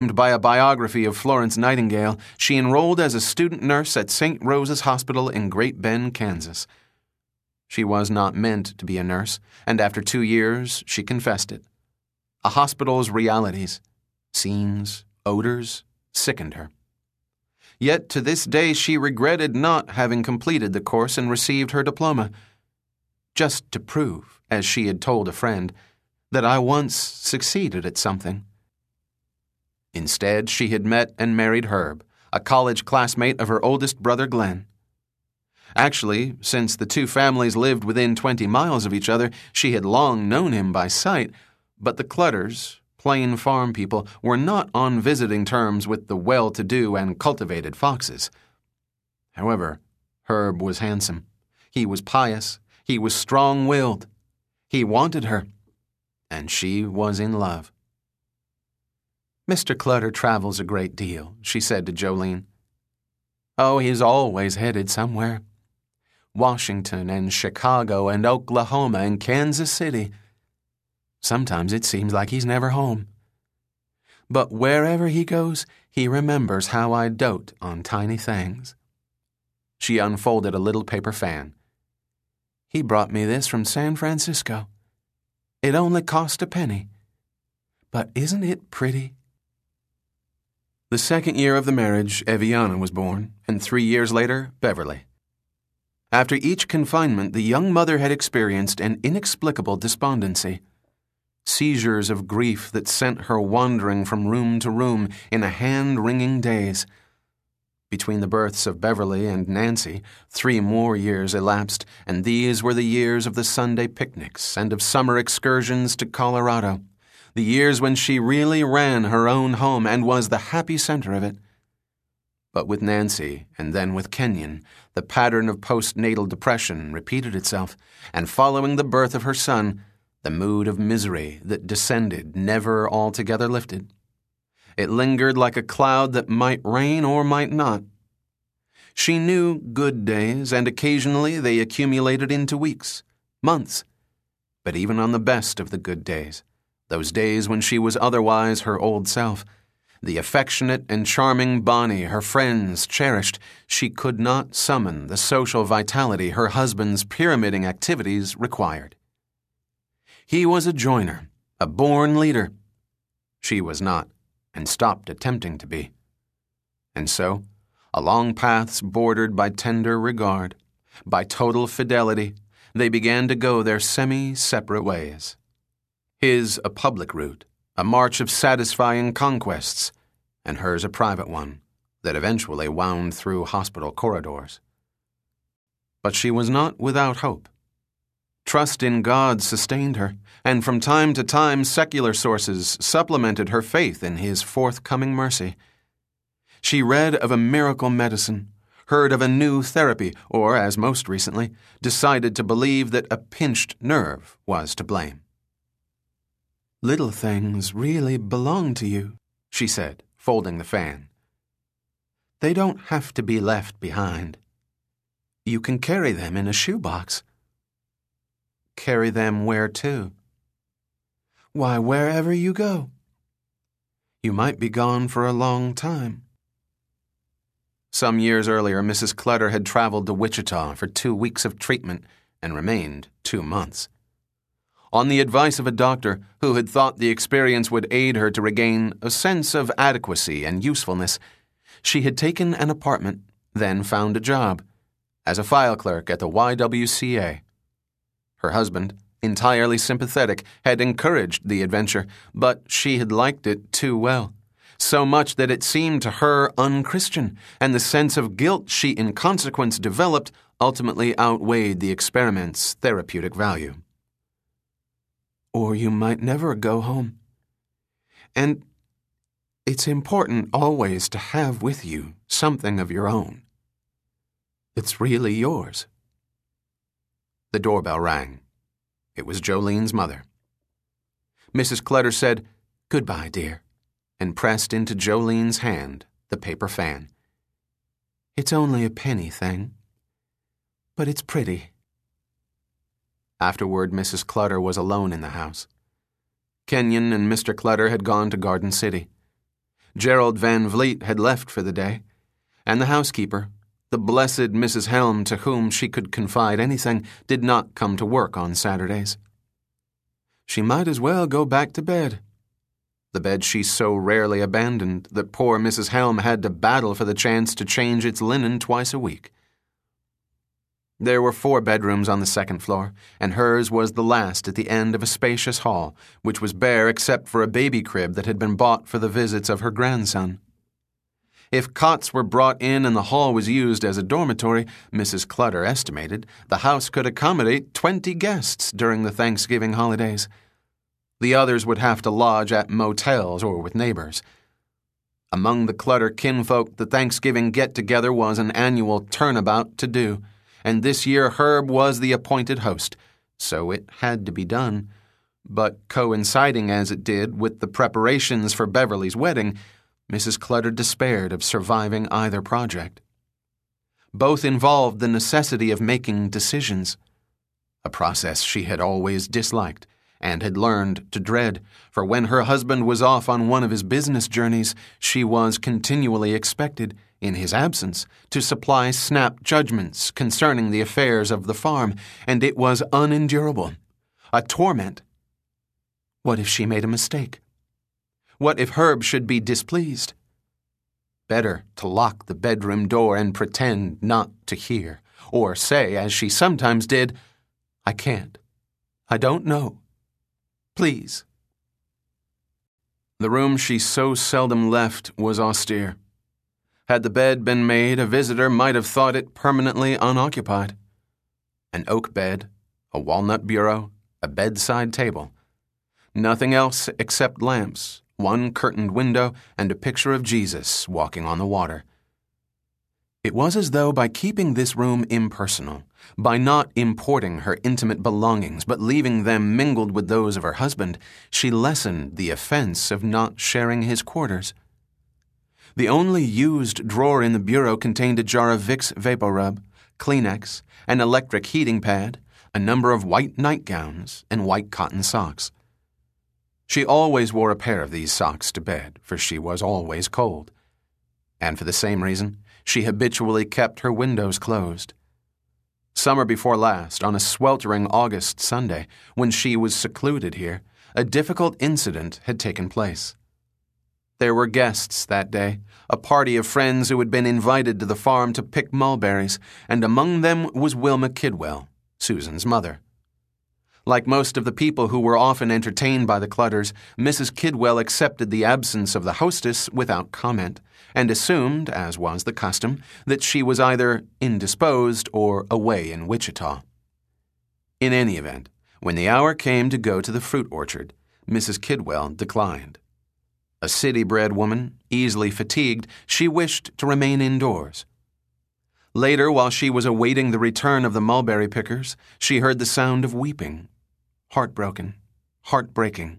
By a biography of Florence Nightingale, she enrolled as a student nurse at St. Rose's Hospital in Great Bend, Kansas. She was not meant to be a nurse, and after 2 years, she confessed it. A hospital's realities, scenes, odors, sickened her. Yet to this day she regretted not having completed the course and received her diploma, just to prove, as she had told a friend, that I once succeeded at something. Instead, she had met and married Herb, a college classmate of her oldest brother Glenn. Actually, since the two families lived within 20 miles of each other, she had long known him by sight, but the Clutters, plain farm people, were not on visiting terms with the well-to-do and cultivated Foxes. However, Herb was handsome. He was pious. He was strong-willed. He wanted her, and she was in love. "Mr. Clutter travels a great deal," she said to Jolene. "Oh, he's always headed somewhere. Washington and Chicago and Oklahoma and Kansas City. Sometimes it seems like he's never home. But wherever he goes, he remembers how I dote on tiny things." She unfolded a little paper fan. "He brought me this from San Francisco. It only cost a penny. But isn't it pretty?" The second year of the marriage, Eviana was born, and 3 years later, Beverly. After each confinement, the young mother had experienced an inexplicable despondency. Seizures of grief that sent her wandering from room to room in a hand-wringing daze. Between the births of Beverly and Nancy, 3 more years elapsed, and these were the years of the Sunday picnics and of summer excursions to Colorado, the years when she really ran her own home and was the happy center of it. But with Nancy, and then with Kenyon, the pattern of postnatal depression repeated itself, and following the birth of her son, the mood of misery that descended never altogether lifted. It lingered like a cloud that might rain or might not. She knew good days, and occasionally they accumulated into weeks, months. But even on the best of the good days, those days when she was otherwise her old self, the affectionate and charming Bonnie her friends cherished, she could not summon the social vitality her husband's pyramiding activities required. He was a joiner, a born leader. She was not, and stopped attempting to be. And so, along paths bordered by tender regard, by total fidelity, they began to go their semi-separate ways. His a public route, a march of satisfying conquests, and hers a private one that eventually wound through hospital corridors. But she was not without hope. Trust in God sustained her, and from time to time secular sources supplemented her faith in His forthcoming mercy. She read of a miracle medicine, heard of a new therapy, or, as most recently, decided to believe that a pinched nerve was to blame. "Little things really belong to you," she said, folding the fan. "They don't have to be left behind. You can carry them in a shoebox." "Carry them where to?" "Why, wherever you go. You might be gone for a long time." Some years earlier, Mrs. Clutter had traveled to Wichita for 2 weeks of treatment and remained 2 months. On the advice of a doctor who had thought the experience would aid her to regain a sense of adequacy and usefulness, she had taken an apartment, then found a job as a file clerk at the YWCA. Her husband, entirely sympathetic, had encouraged the adventure, but she had liked it too well, so much that it seemed to her unchristian, and the sense of guilt she in consequence developed ultimately outweighed the experiment's therapeutic value. Or you might never go home. And it's important always to have with you something of your own. It's really yours. The doorbell rang. It was Jolene's mother. Mrs. Clutter said, "Goodbye, dear," and pressed into Jolene's hand the paper fan. "It's only a penny thing, but it's pretty." Afterward, Mrs. Clutter was alone in the house. Kenyon and Mr. Clutter had gone to Garden City. Gerald Van Vliet had left for the day, and the housekeeper, the blessed Mrs. Helm to whom she could confide anything, did not come to work on Saturdays. She might as well go back to bed. The bed she so rarely abandoned that poor Mrs. Helm had to battle for the chance to change its linen twice a week. There were 4 bedrooms on the second floor, and hers was the last at the end of a spacious hall, which was bare except for a baby crib that had been bought for the visits of her grandson. If cots were brought in and the hall was used as a dormitory, Mrs. Clutter estimated the house could accommodate 20 guests during the Thanksgiving holidays. The others would have to lodge at motels or with neighbors. Among the Clutter kinfolk, the Thanksgiving get-together was an annual turnabout to do, and this year Herb was the appointed host, so it had to be done. But coinciding as it did with the preparations for Beverly's wedding, Mrs. Clutter despaired of surviving either project. Both involved the necessity of making decisions, a process she had always disliked and had learned to dread, for when her husband was off on one of his business journeys, she was continually expected, in his absence, to supply snap judgments concerning the affairs of the farm, and it was unendurable, a torment. What if she made a mistake? What if Herb should be displeased? Better to lock the bedroom door and pretend not to hear, or say, as she sometimes did, "I can't. I don't know. Please." The room she so seldom left was austere. Had the bed been made, a visitor might have thought it permanently unoccupied. An oak bed, a walnut bureau, a bedside table. Nothing else except lamps, one curtained window, and a picture of Jesus walking on the water. It was as though by keeping this room impersonal, by not importing her intimate belongings but leaving them mingled with those of her husband, she lessened the offense of not sharing his quarters. The only used drawer in the bureau contained a jar of Vicks VapoRub, Kleenex, an electric heating pad, a number of white nightgowns, and white cotton socks. She always wore a pair of these socks to bed, for she was always cold. And for the same reason, she habitually kept her windows closed. Summer before last, on a sweltering August Sunday, when she was secluded here, a difficult incident had taken place. There were guests that day, a party of friends who had been invited to the farm to pick mulberries, and among them was Wilma Kidwell, Susan's mother. Like most of the people who were often entertained by the Clutters, Mrs. Kidwell accepted the absence of the hostess without comment, and assumed, as was the custom, that she was either indisposed or away in Wichita. In any event, when the hour came to go to the fruit orchard, Mrs. Kidwell declined. A city-bred woman, easily fatigued, she wished to remain indoors. Later, while she was awaiting the return of the mulberry pickers, she heard the sound of weeping. Heartbroken, heartbreaking.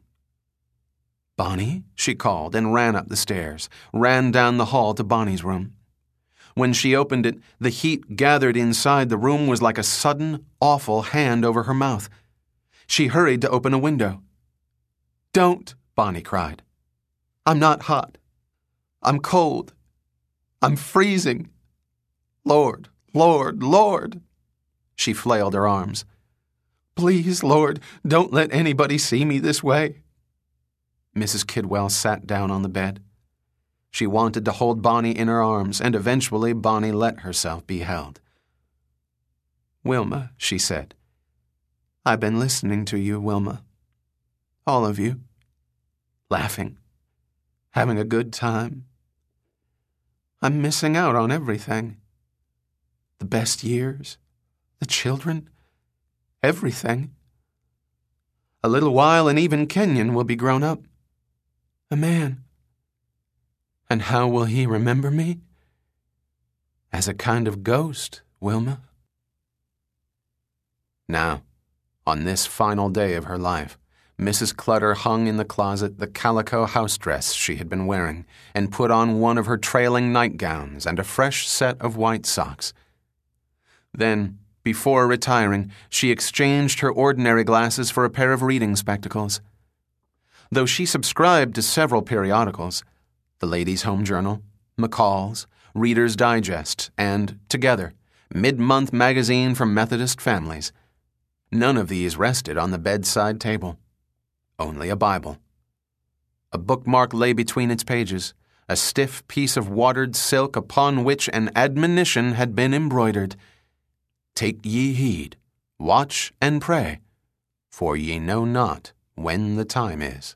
"Bonnie?" she called and ran up the stairs, ran down the hall to Bonnie's room. When she opened it, the heat gathered inside the room was like a sudden, awful hand over her mouth. She hurried to open a window. "Don't!" Bonnie cried. "I'm not hot. I'm cold. I'm freezing. Lord, Lord, Lord!" She flailed her arms. "Please, Lord, don't let anybody see me this way." Mrs. Kidwell sat down on the bed. She wanted to hold Bonnie in her arms, and eventually Bonnie let herself be held. "Wilma," she said, "I've been listening to you, Wilma. All of you. Laughing. Having a good time. I'm missing out on everything. The best years. The children. Everything. A little while and even Kenyon will be grown up. A man. And how will he remember me? As a kind of ghost, Wilma." Now, on this final day of her life, Mrs. Clutter hung in the closet the calico house dress she had been wearing and put on one of her trailing nightgowns and a fresh set of white socks. Then, before retiring, she exchanged her ordinary glasses for a pair of reading spectacles. Though she subscribed to several periodicals, the Ladies' Home Journal, McCall's, Reader's Digest, and, together, Mid-Month Magazine for Methodist Families. None of these rested on the bedside table. Only a Bible. A bookmark lay between its pages, a stiff piece of watered silk upon which an admonition had been embroidered. Take ye heed, watch and pray, for ye know not when the time is.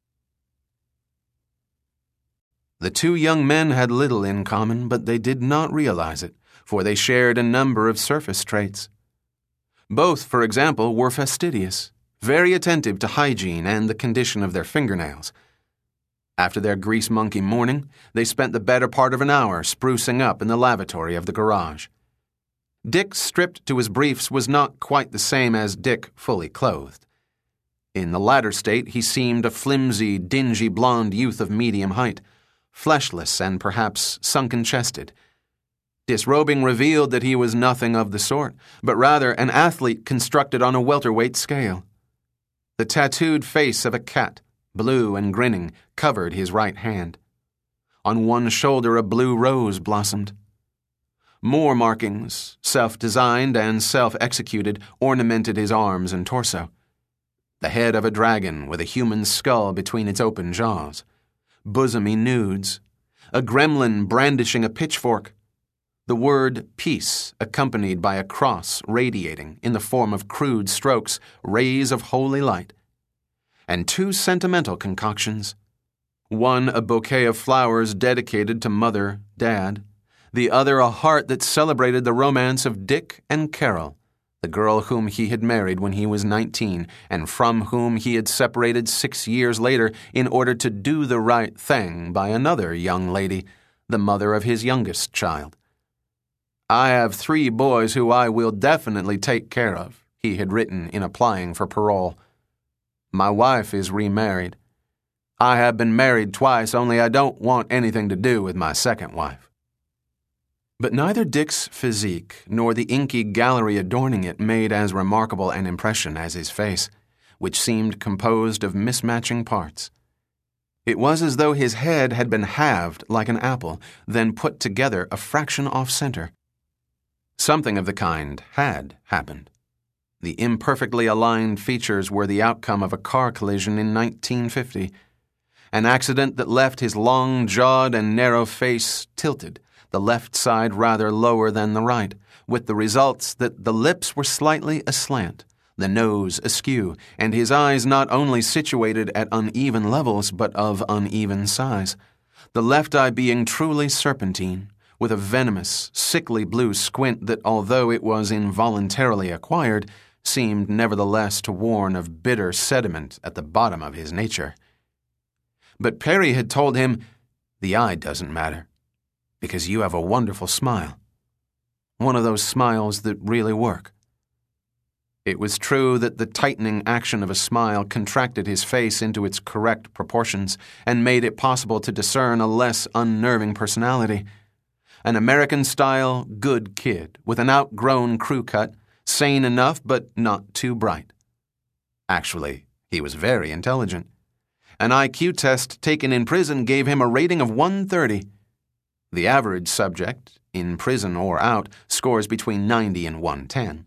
The two young men had little in common, but they did not realize it, for they shared a number of surface traits. Both, for example, were fastidious, very attentive to hygiene and the condition of their fingernails. After their grease monkey morning, they spent the better part of an hour sprucing up in the lavatory of the garage. Dick stripped to his briefs was not quite the same as Dick fully clothed. In the latter state, he seemed a flimsy, dingy blonde youth of medium height, fleshless and perhaps sunken-chested. Disrobing revealed that he was nothing of the sort, but rather an athlete constructed on a welterweight scale. The tattooed face of a cat, blue and grinning, covered his right hand. On one shoulder a blue rose blossomed. More markings, self-designed and self-executed, ornamented his arms and torso. The head of a dragon with a human skull between its open jaws. Bosomy nudes. A gremlin brandishing a pitchfork. The word peace accompanied by a cross radiating, in the form of crude strokes, rays of holy light. And two sentimental concoctions. One a bouquet of flowers dedicated to Mother, Dad. The other a heart that celebrated the romance of Dick and Carol, the girl whom he had married when he was 19 and from whom he had separated 6 years later in order to do the right thing by another young lady, the mother of his youngest child. I have 3 boys who I will definitely take care of, he had written in applying for parole. My wife is remarried. I have been married twice, only I don't want anything to do with my second wife. But neither Dick's physique nor the inky gallery adorning it made as remarkable an impression as his face, which seemed composed of mismatching parts. It was as though his head had been halved like an apple, then put together a fraction off-center. Something of the kind had happened. The imperfectly aligned features were the outcome of a car collision in 1950, an accident that left his long-jawed and narrow face tilted, the left side rather lower than the right, with the results that the lips were slightly aslant, the nose askew, and his eyes not only situated at uneven levels but of uneven size, the left eye being truly serpentine, with a venomous, sickly blue squint that, although it was involuntarily acquired, seemed nevertheless to warn of bitter sediment at the bottom of his nature. But Perry had told him, "The eye doesn't matter, because you have a wonderful smile. One of those smiles that really work." It was true that the tightening action of a smile contracted his face into its correct proportions and made it possible to discern a less unnerving personality. An American-style good kid with an outgrown crew cut, sane enough but not too bright. Actually, he was very intelligent. An IQ test taken in prison gave him a rating of 130. The average subject, in prison or out, scores between 90 and 110.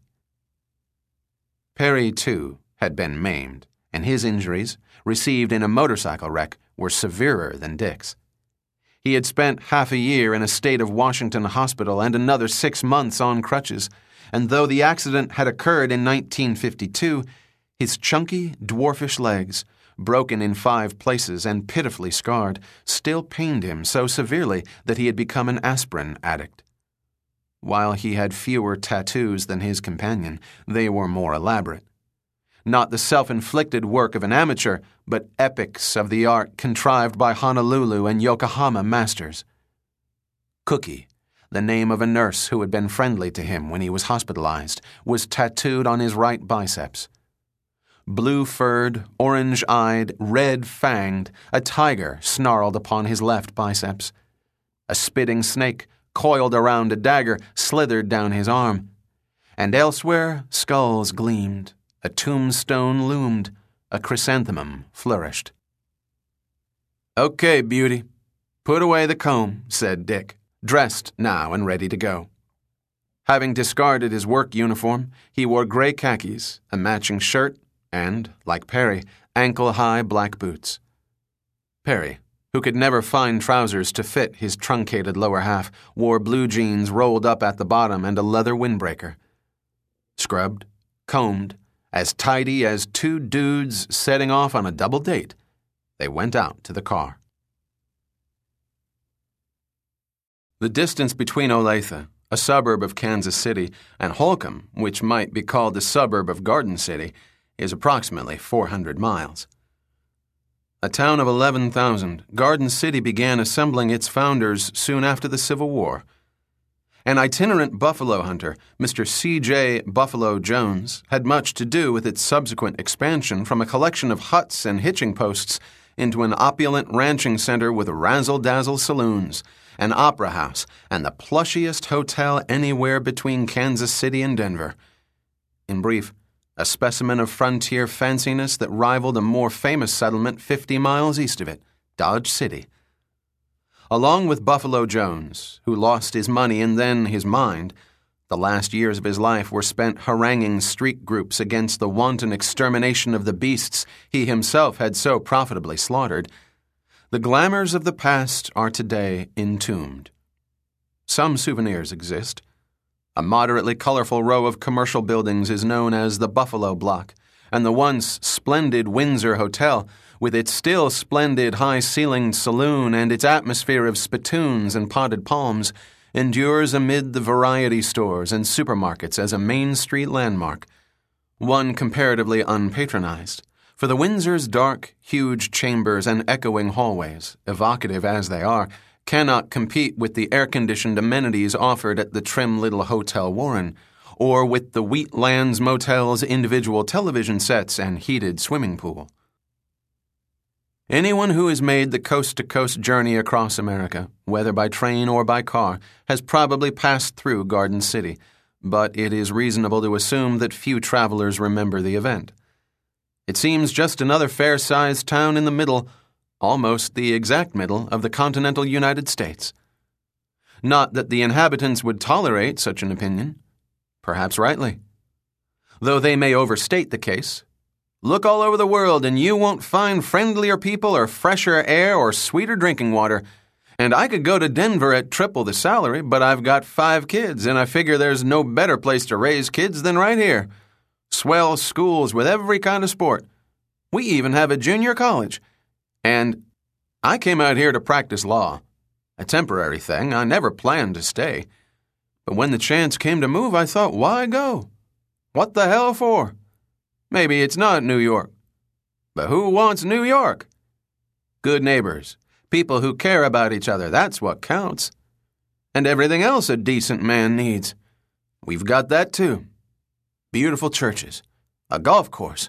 Perry, too, had been maimed, and his injuries, received in a motorcycle wreck, were severer than Dick's. He had spent half a year in a state of Washington hospital and another 6 months on crutches, and though the accident had occurred in 1952, his chunky, dwarfish legs, broken in 5 places and pitifully scarred, still pained him so severely that he had become an aspirin addict. While he had fewer tattoos than his companion, they were more elaborate. Not the self-inflicted work of an amateur, but epics of the art contrived by Honolulu and Yokohama masters. Cookie, the name of a nurse who had been friendly to him when he was hospitalized, was tattooed on his right biceps. Blue-furred, orange-eyed, red-fanged, a tiger snarled upon his left biceps. A spitting snake, coiled around a dagger, slithered down his arm. And elsewhere, skulls gleamed. A tombstone loomed. A chrysanthemum flourished. "Okay, beauty. "Put away the comb," said Dick, dressed now and ready to go. Having discarded his work uniform, he wore gray khakis, a matching shirt, and, like Perry, ankle-high black boots. Perry, who could never find trousers to fit his truncated lower half, wore blue jeans rolled up at the bottom and a leather windbreaker. Scrubbed, combed, as tidy as two dudes setting off on a double date, they went out to the car. The distance between Olathe, a suburb of Kansas City, and Holcomb, which might be called the suburb of Garden City, is approximately 400 miles. A town of 11,000, Garden City began assembling its founders soon after the Civil War. An itinerant buffalo hunter, Mr. C.J. Buffalo Jones, had much to do with its subsequent expansion from a collection of huts and hitching posts into an opulent ranching center with razzle-dazzle saloons, an opera house, and the plushiest hotel anywhere between Kansas City and Denver. In brief, a specimen of frontier fanciness that rivaled a more famous settlement 50 miles east of it, Dodge City. Along with Buffalo Jones, who lost his money and then his mind, the last years of his life were spent haranguing street groups against the wanton extermination of the beasts he himself had so profitably slaughtered. The glamours of the past are today entombed. Some souvenirs exist. A moderately colorful row of commercial buildings is known as the Buffalo Block, and the once splendid Windsor Hotel, with its still splendid high-ceilinged saloon and its atmosphere of spittoons and potted palms, endures amid the variety stores and supermarkets as a Main Street landmark, one comparatively unpatronized. For the Windsor's dark, huge chambers and echoing hallways, evocative as they are, cannot compete with the air-conditioned amenities offered at the trim little Hotel Warren, or with the Wheatlands Motel's individual television sets and heated swimming pool. Anyone who has made the coast-to-coast journey across America, whether by train or by car, has probably passed through Garden City, but it is reasonable to assume that few travelers remember the event. It seems just another fair-sized town in the middle, almost the exact middle, of the continental United States. Not that the inhabitants would tolerate such an opinion. Perhaps rightly. Though they may overstate the case. Look all over the world and you won't find friendlier people or fresher air or sweeter drinking water. And I could go to Denver at triple the salary, but I've got 5 kids, and I figure there's no better place to raise kids than right here. Swell schools with every kind of sport. We even have a junior college. And I came out here to practice law. A temporary thing. I never planned to stay. But when the chance came to move, I thought, why go? What the hell for? Maybe it's not New York. But who wants New York? Good neighbors. People who care about each other. That's what counts. And everything else a decent man needs. We've got that too. Beautiful churches. A golf course.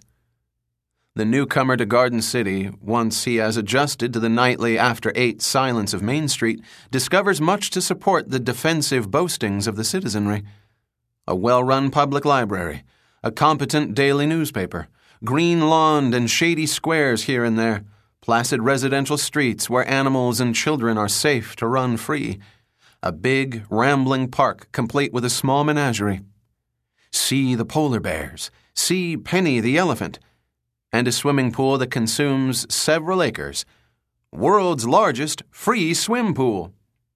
The newcomer to Garden City, once he has adjusted to the nightly after-8 silence of Main Street, discovers much to support the defensive boastings of the citizenry. A well-run public library, a competent daily newspaper, green-lawned and shady squares here and there, placid residential streets where animals and children are safe to run free, a big, rambling park complete with a small menagerie. See the polar bears, see Penny the elephant, and a swimming pool that consumes several acres. World's largest free swim pool.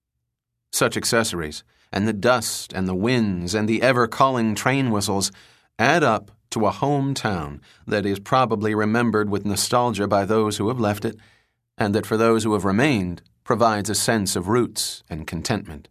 Such accessories, and the dust and the winds and the ever-calling train whistles add up to a hometown that is probably remembered with nostalgia by those who have left it, and that for those who have remained provides a sense of roots and contentment.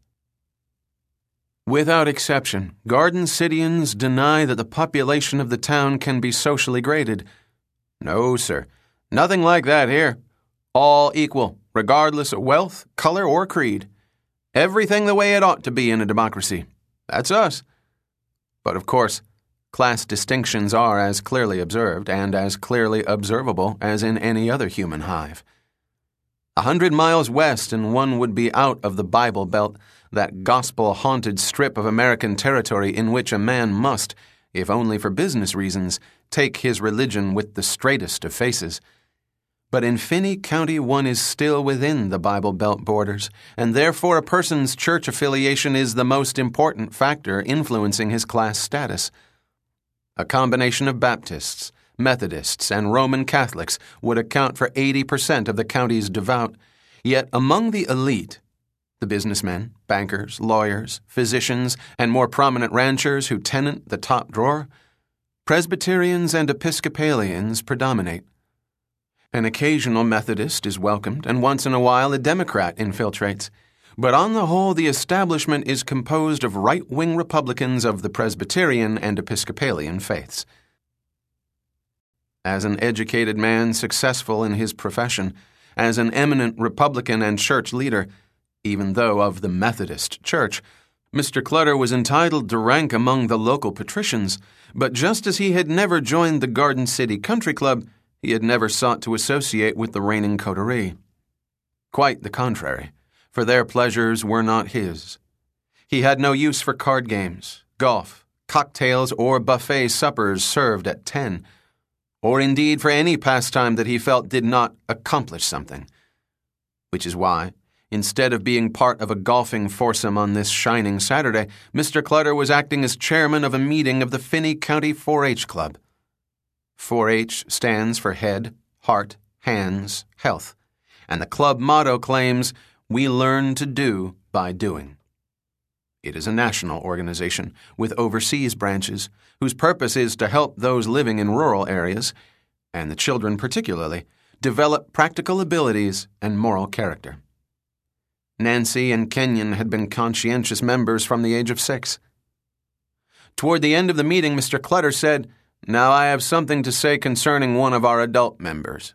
Without exception, Garden Cityans deny that the population of the town can be socially graded. No, sir. Nothing like that here. All equal, regardless of wealth, color, or creed. Everything the way it ought to be in a democracy. That's us. But of course, class distinctions are as clearly observed and as clearly observable as in any other human hive. 100 miles west and one would be out of the Bible Belt, that gospel-haunted strip of American territory in which a man must, if only for business reasons, take his religion with the straightest of faces. But in Finney County, one is still within the Bible Belt borders, and therefore a person's church affiliation is the most important factor influencing his class status. A combination of Baptists, Methodists, and Roman Catholics would account for 80% of the county's devout, yet among the elite, the businessmen, bankers, lawyers, physicians, and more prominent ranchers who tenant the top drawer, Presbyterians and Episcopalians predominate. An occasional Methodist is welcomed, and once in a while a Democrat infiltrates. But on the whole, the establishment is composed of right-wing Republicans of the Presbyterian and Episcopalian faiths. As an educated man successful in his profession, as an eminent Republican and church leader, even though of the Methodist Church, Mr. Clutter was entitled to rank among the local patricians, but just as he had never joined the Garden City Country Club, he had never sought to associate with the reigning coterie. Quite the contrary, for their pleasures were not his. He had no use for card games, golf, cocktails, or buffet suppers served at 10, or indeed for any pastime that he felt did not accomplish something. Which is why, instead of being part of a golfing foursome on this shining Saturday, Mr. Clutter was acting as chairman of a meeting of the Finney County 4-H Club. 4-H stands for Head, Heart, Hands, Health, and the club motto claims, "We learn to do by doing." It is a national organization with overseas branches whose purpose is to help those living in rural areas, and the children particularly, develop practical abilities and moral character. Nancy and Kenyon had been conscientious members from the age of 6. Toward the end of the meeting, Mr. Clutter said, "Now I have something to say concerning one of our adult members."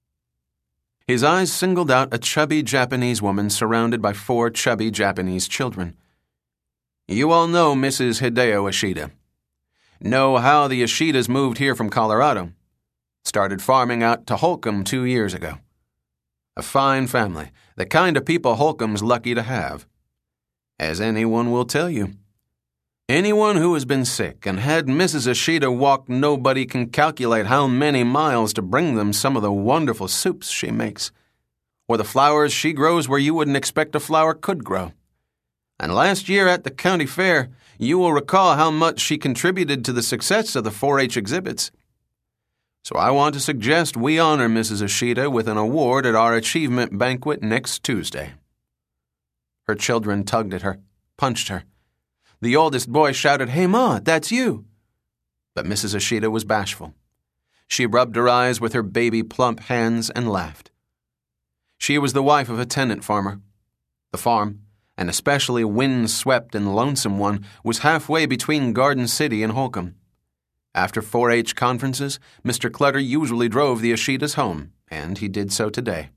His eyes singled out a chubby Japanese woman surrounded by 4 chubby Japanese children. "You all know Mrs. Hideo Ishida. Know how the Ishidas moved here from Colorado. Started farming out to Holcomb 2 years ago. A fine family, the kind of people Holcomb's lucky to have. As anyone will tell you. Anyone who has been sick and had Mrs. Ishida walk, nobody can calculate how many miles to bring them some of the wonderful soups she makes, or the flowers she grows where you wouldn't expect a flower could grow. And last year at the county fair, you will recall how much she contributed to the success of the 4-H exhibits. So I want to suggest we honor Mrs. Ishida with an award at our achievement banquet next Tuesday." Her children tugged at her, punched her. The oldest boy shouted, "Hey, Ma, that's you!" But Mrs. Ishida was bashful. She rubbed her eyes with her baby plump hands and laughed. She was the wife of a tenant farmer. The farm, an especially wind-swept and lonesome one, was halfway between Garden City and Holcomb. After 4-H conferences, Mr. Clutter usually drove the Ishidas home, and he did so today.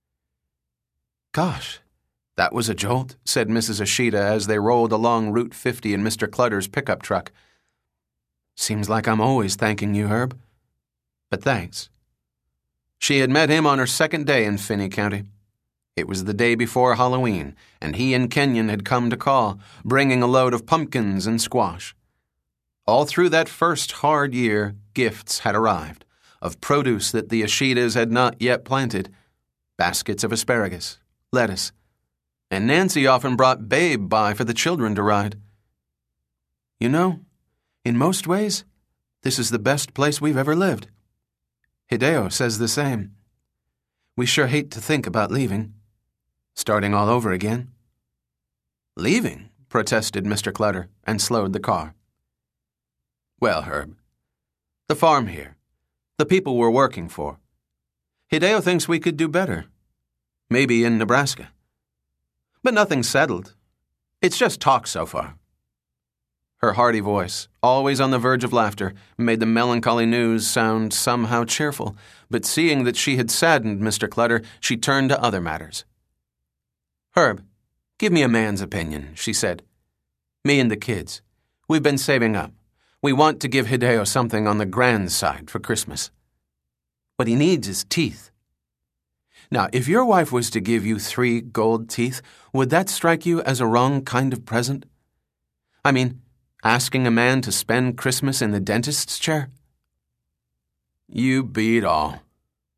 "Gosh, that was a jolt," said Mrs. Ishida as they rolled along Route 50 in Mr. Clutter's pickup truck. "Seems like I'm always thanking you, Herb. But thanks." She had met him on her second day in Finney County. It was the day before Halloween, and he and Kenyon had come to call, bringing a load of pumpkins and squash. All through that first hard year, gifts had arrived, of produce that the Ishidas had not yet planted, baskets of asparagus, lettuce, and Nancy often brought Babe by for the children to ride. "You know, in most ways, this is the best place we've ever lived. Hideo says the same. We sure hate to think about leaving. Starting all over again." "Leaving?" protested Mr. Clutter, and slowed the car. "Well, Herb, the farm here, the people we're working for. Hideo thinks we could do better. Maybe in Nebraska. But nothing's settled. It's just talk so far." Her hearty voice, always on the verge of laughter, made the melancholy news sound somehow cheerful, but seeing that she had saddened Mr. Clutter, she turned to other matters. "Herb, give me a man's opinion," she said. "Me and the kids. We've been saving up. We want to give Hideo something on the grand side for Christmas. What he needs is teeth. Now, if your wife was to give you 3 gold teeth, would that strike you as a wrong kind of present? I mean, asking a man to spend Christmas in the dentist's chair?" "You beat all."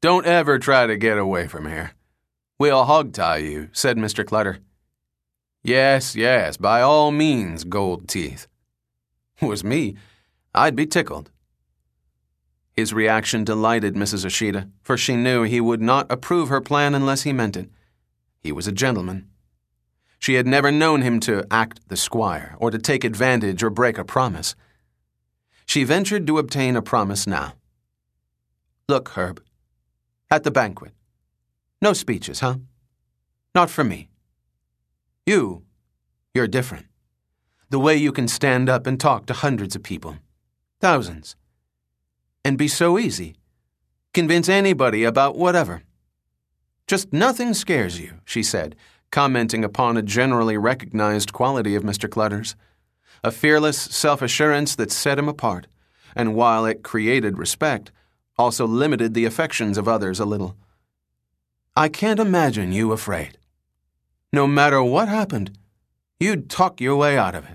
Don't ever try to get away from here. We'll hog-tie you, said Mr. Clutter. Yes, by all means, Gold Teeth. Was me, I'd be tickled. His reaction delighted Mrs. Ashita, for she knew he would not approve her plan unless he meant it. He was a gentleman. She had never known him to act the squire or to take advantage or break a promise. She ventured to obtain a promise now. Look, Herb, at the banquet. No speeches, huh? Not for me. You're different. The way you can stand up and talk to hundreds of people, thousands, and be so easy. Convince anybody about whatever. Just nothing scares you, she said, commenting upon a generally recognized quality of Mr. Clutter's, a fearless self-assurance that set him apart, and while it created respect, also limited the affections of others a little. I can't imagine you afraid. No matter what happened, you'd talk your way out of it.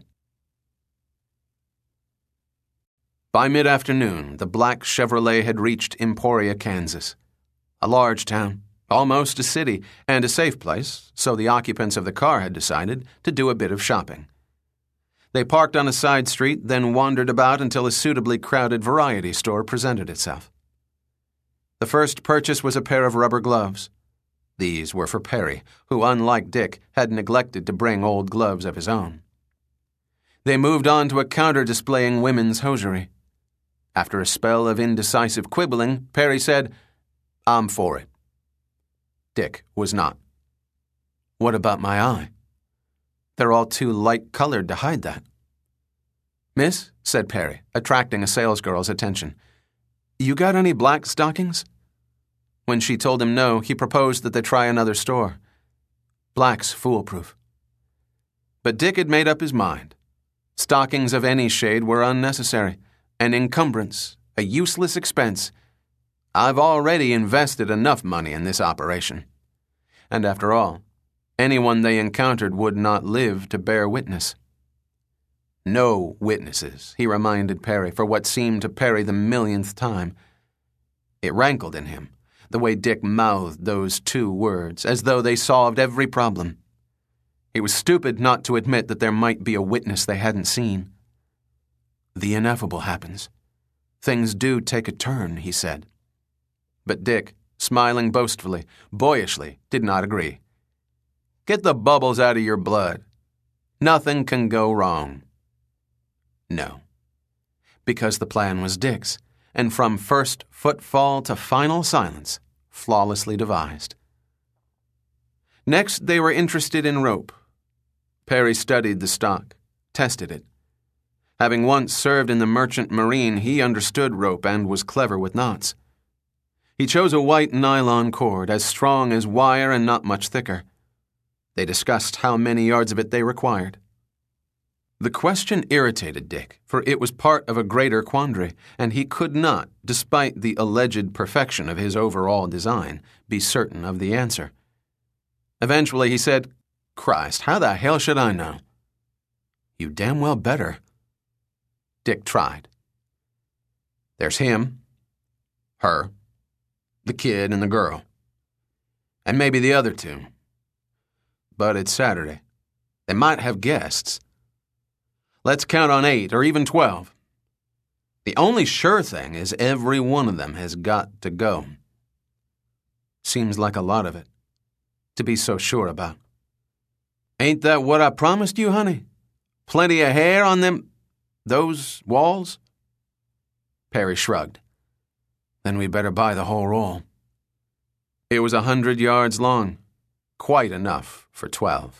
By mid-afternoon, the black Chevrolet had reached Emporia, Kansas. A large town, almost a city, and a safe place, so the occupants of the car had decided to do a bit of shopping. They parked on a side street, then wandered about until a suitably crowded variety store presented itself. The first purchase was a pair of rubber gloves. These were for Perry, who, unlike Dick, had neglected to bring old gloves of his own. They moved on to a counter displaying women's hosiery. After a spell of indecisive quibbling, Perry said, I'm for it. Dick was not. What about my eye? They're all too light-colored to hide that. Miss, said Perry, attracting a salesgirl's attention, you got any black stockings? When she told him no, he proposed that they try another store. Black's foolproof. But Dick had made up his mind. Stockings of any shade were unnecessary, an encumbrance, a useless expense. I've already invested enough money in this operation. And after all, anyone they encountered would not live to bear witness. No witnesses, he reminded Perry for what seemed to Perry the millionth time. It rankled in him, the way Dick mouthed those two words, as though they solved every problem. He was stupid not to admit that there might be a witness they hadn't seen. The ineffable happens. Things do take a turn, he said. But Dick, smiling boastfully, boyishly, did not agree. Get the bubbles out of your blood. Nothing can go wrong. No. Because the plan was Dick's, and from first footfall to final silence, flawlessly devised. Next, they were interested in rope. Perry studied the stock, tested it. Having once served in the merchant marine, he understood rope and was clever with knots. He chose a white nylon cord, as strong as wire and not much thicker. They discussed how many yards of it they required. The question irritated Dick, for it was part of a greater quandary, and he could not, despite the alleged perfection of his overall design, be certain of the answer. Eventually he said, Christ, how the hell should I know? You damn well better. Dick tried. There's him, her, the kid and the girl, and maybe the other two. But it's Saturday. They might have guests. Let's count on 8 or even 12. The only sure thing is every one of them has got to go. Seems like a lot of it, to be so sure about. Ain't that what I promised you, honey? Plenty of hair on those walls? Perry shrugged. Then we better buy the whole roll. It was 100 yards long, quite enough for 12.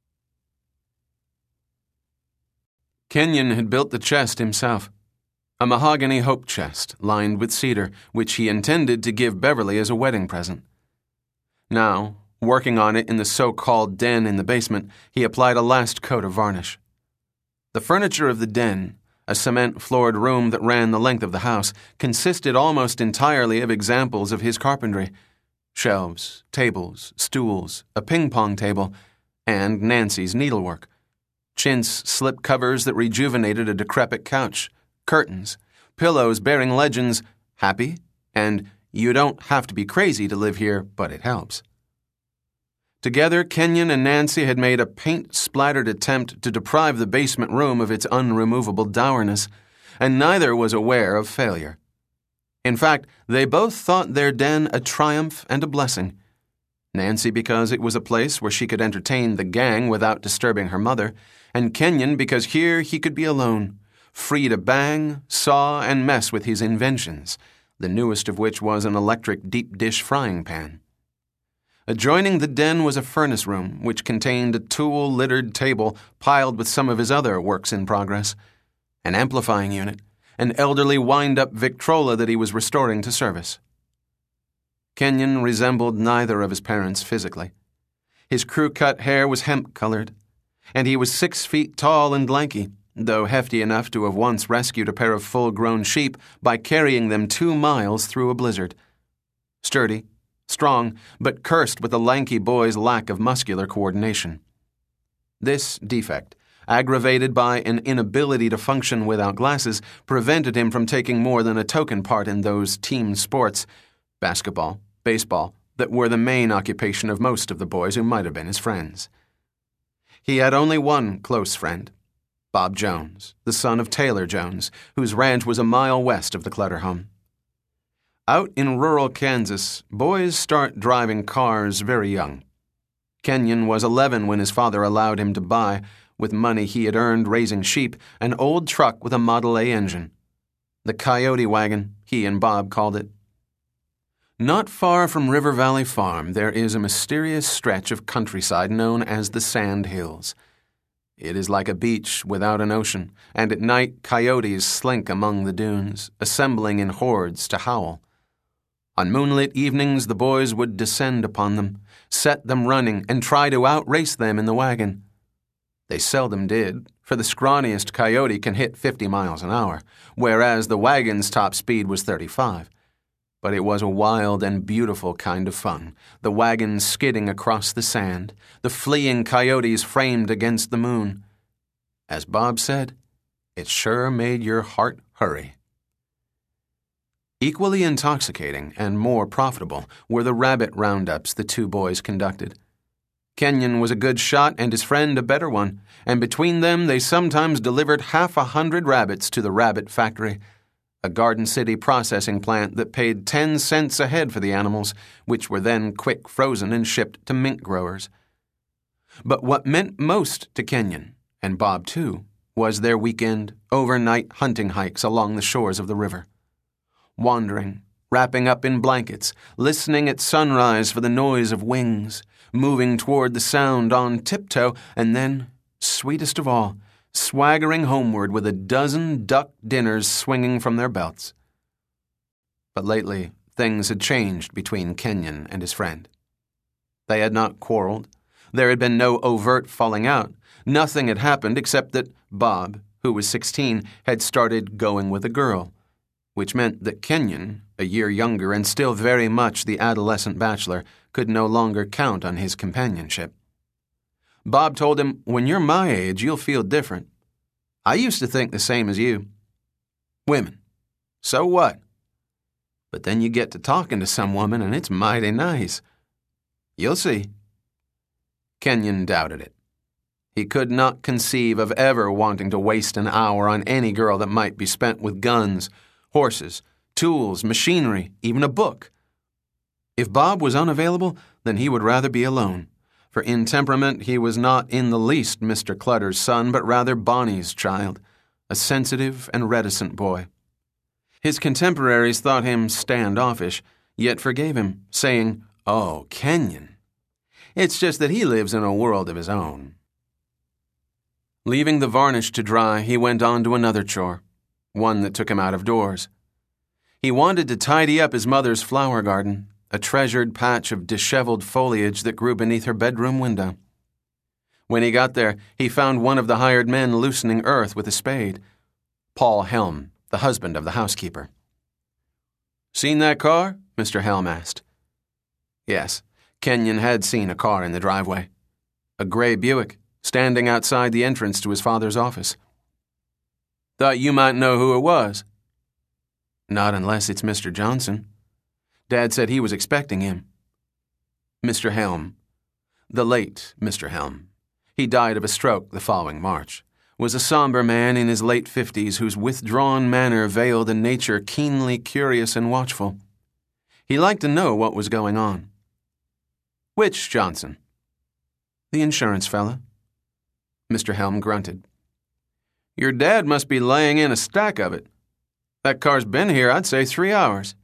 Kenyon had built the chest himself, a mahogany hope chest lined with cedar, which he intended to give Beverly as a wedding present. Now, working on it in the so-called den in the basement, he applied a last coat of varnish. The furniture of the den, a cement-floored room that ran the length of the house, consisted almost entirely of examples of his carpentry: shelves, tables, stools, a ping-pong table, and Nancy's needlework. Chintz slip covers that rejuvenated a decrepit couch, curtains, pillows bearing legends, Happy, and You don't have to be crazy to live here, but it helps. Together, Kenyon and Nancy had made a paint-splattered attempt to deprive the basement room of its unremovable dourness, and neither was aware of failure. In fact, they both thought their den a triumph and a blessing. Nancy because it was a place where she could entertain the gang without disturbing her mother, and Kenyon because here he could be alone, free to bang, saw, and mess with his inventions, the newest of which was an electric deep-dish frying pan. Adjoining the den was a furnace room, which contained a tool-littered table piled with some of his other works in progress, an amplifying unit, an elderly wind-up Victrola that he was restoring to service. Kenyon resembled neither of his parents physically. His crew-cut hair was hemp-colored, and he was 6 feet tall and lanky, though hefty enough to have once rescued a pair of full-grown sheep by carrying them 2 miles through a blizzard. Sturdy, strong, but cursed with the lanky boy's lack of muscular coordination. This defect, aggravated by an inability to function without glasses, prevented him from taking more than a token part in those team sports, basketball, baseball, that were the main occupation of most of the boys who might have been his friends. He had only one close friend, Bob Jones, the son of Taylor Jones, whose ranch was a mile west of the Clutter home. Out in rural Kansas, boys start driving cars very young. Kenyon was 11 when his father allowed him to buy, with money he had earned raising sheep, an old truck with a Model A engine. The Coyote wagon, he and Bob called it. Not far from River Valley Farm, there is a mysterious stretch of countryside known as the Sand Hills. It is like a beach without an ocean, and at night coyotes slink among the dunes, assembling in hordes to howl. On moonlit evenings, the boys would descend upon them, set them running, and try to outrace them in the wagon. They seldom did, for the scrawniest coyote can hit 50 miles an hour, whereas the wagon's top speed was 35. But it was a wild and beautiful kind of fun, the wagon skidding across the sand, the fleeing coyotes framed against the moon. As Bob said, it sure made your heart hurry. Equally intoxicating and more profitable were the rabbit roundups the 2 boys conducted. Kenyon was a good shot and his friend a better one, and between them they sometimes delivered 100 rabbits to the Rabbit Factory, a Garden City processing plant that paid 10 cents a head for the animals, which were then quick frozen and shipped to mink growers. But what meant most to Kenyon, and Bob too, was their weekend, overnight hunting hikes along the shores of the river. Wandering, wrapping up in blankets, listening at sunrise for the noise of wings, moving toward the sound on tiptoe, and then, sweetest of all, swaggering homeward with a dozen duck dinners swinging from their belts. But lately, things had changed between Kenyon and his friend. They had not quarreled. There had been no overt falling out. Nothing had happened except that Bob, who was 16, had started going with a girl, which meant that Kenyon, a year younger and still very much the adolescent bachelor, could no longer count on his companionship. Bob told him, "When you're my age, you'll feel different. I used to think the same as you. Women. So what? But then you get to talking to some woman and it's mighty nice. You'll see." Kenyon doubted it. He could not conceive of ever wanting to waste an hour on any girl that might be spent with guns, horses, tools, machinery, even a book. If Bob was unavailable, then he would rather be alone, for in temperament he was not in the least Mr. Clutter's son, but rather Bonnie's child, a sensitive and reticent boy. His contemporaries thought him standoffish, yet forgave him, saying, "Oh, Kenyon. It's just that he lives in a world of his own." Leaving the varnish to dry, he went on to another chore, one that took him out of doors. He wanted to tidy up his mother's flower garden, a treasured patch of disheveled foliage that grew beneath her bedroom window. When he got there, he found one of the hired men loosening earth with a spade, Paul Helm, the husband of the housekeeper. "Seen that car?" Mr. Helm asked. Yes, Kenyon had seen a car in the driveway. A gray Buick, standing outside the entrance to his father's office. "Thought you might know who it was." "Not unless it's Mr. Johnson." Dad said he was expecting him. Mr. Helm, the late Mr. Helm, he died of a stroke the following March, was a somber man in his late 50s whose withdrawn manner veiled a nature keenly curious and watchful. He liked to know what was going on. Which Johnson? The insurance fella. Mr. Helm grunted. Your dad must be laying in a stack of it. That car's been here, I'd say 3 hours.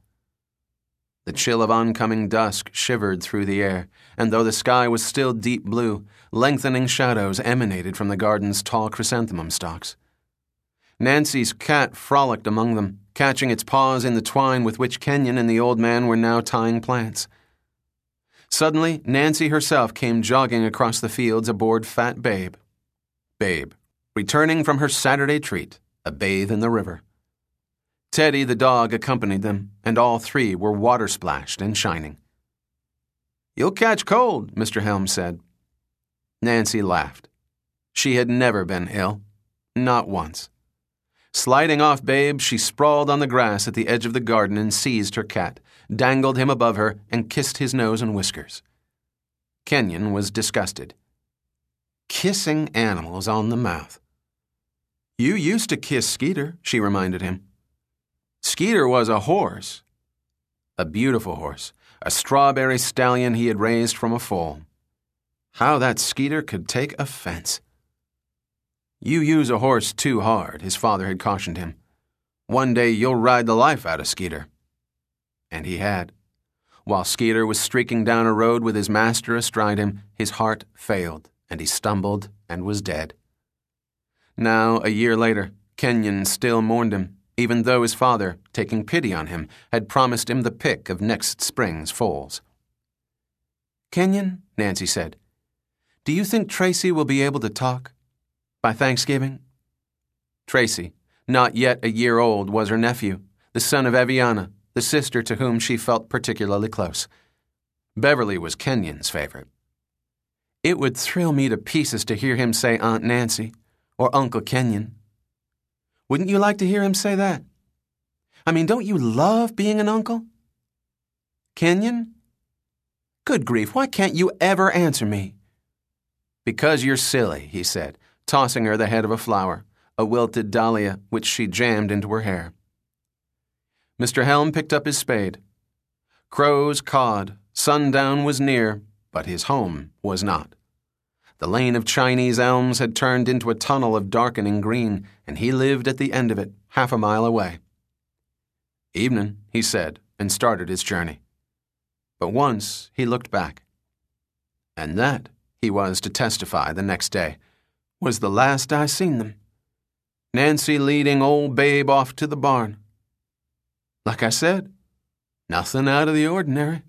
The chill of oncoming dusk shivered through the air, and though the sky was still deep blue, lengthening shadows emanated from the garden's tall chrysanthemum stalks. Nancy's cat frolicked among them, catching its paws in the twine with which Kenyon and the old man were now tying plants. Suddenly, Nancy herself came jogging across the fields aboard Fat Babe. Babe, returning from her Saturday treat, a bathe in the river. Teddy the dog accompanied them, and all three were water-splashed and shining. You'll catch cold, Mr. Helm said. Nancy laughed. She had never been ill. Not once. Sliding off Babe, she sprawled on the grass at the edge of the garden and seized her cat, dangled him above her, and kissed his nose and whiskers. Kenyon was disgusted. Kissing animals on the mouth. You used to kiss Skeeter, she reminded him. Skeeter was a horse. A beautiful horse, a strawberry stallion he had raised from a foal. How that Skeeter could take offense. You use a horse too hard, his father had cautioned him. One day you'll ride the life out of Skeeter. And he had. While Skeeter was streaking down a road with his master astride him, his heart failed, and he stumbled and was dead. Now, a year later, Kenyon still mourned him, even though his father, taking pity on him, had promised him the pick of next spring's foals. Kenyon, Nancy said, do you think Tracy will be able to talk? By Thanksgiving? Tracy, not yet a year old, was her nephew, the son of Eviana, the sister to whom she felt particularly close. Beverly was Kenyon's favorite. It would thrill me to pieces to hear him say Aunt Nancy, or Uncle Kenyon. Wouldn't you like to hear him say that? I mean, don't you love being an uncle? Kenyon? Good grief, why can't you ever answer me? Because you're silly, he said, tossing her the head of a flower, a wilted dahlia, which she jammed into her hair. Mr. Helm picked up his spade. Crows cawed, sundown was near, but his home was not. The lane of Chinese elms had turned into a tunnel of darkening green, and he lived at the end of it, 1/2 mile away. Evening, he said, and started his journey. But once he looked back. And that, he was to testify the next day, was the last I seen them. Nancy leading old Babe off to the barn. Like I said, nothing out of the ordinary.